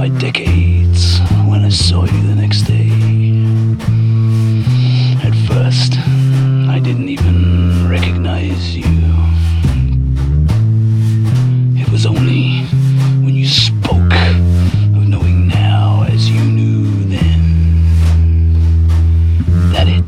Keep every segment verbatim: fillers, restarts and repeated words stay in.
by decades when I saw you the next day. At first, I didn't even recognize you. It was only when you spoke of knowing now as you knew then that it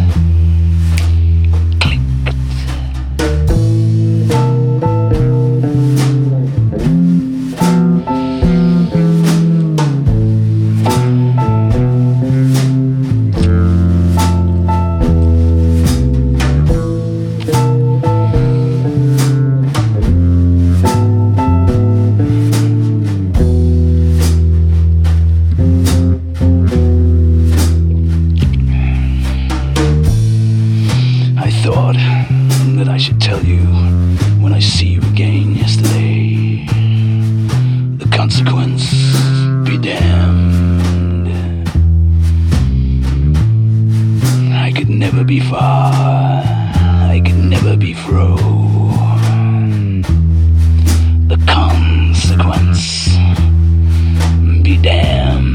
thought that I should tell you when I see you again yesterday. The consequence be damned. I could never be far, I could never be fro. The consequence be damned.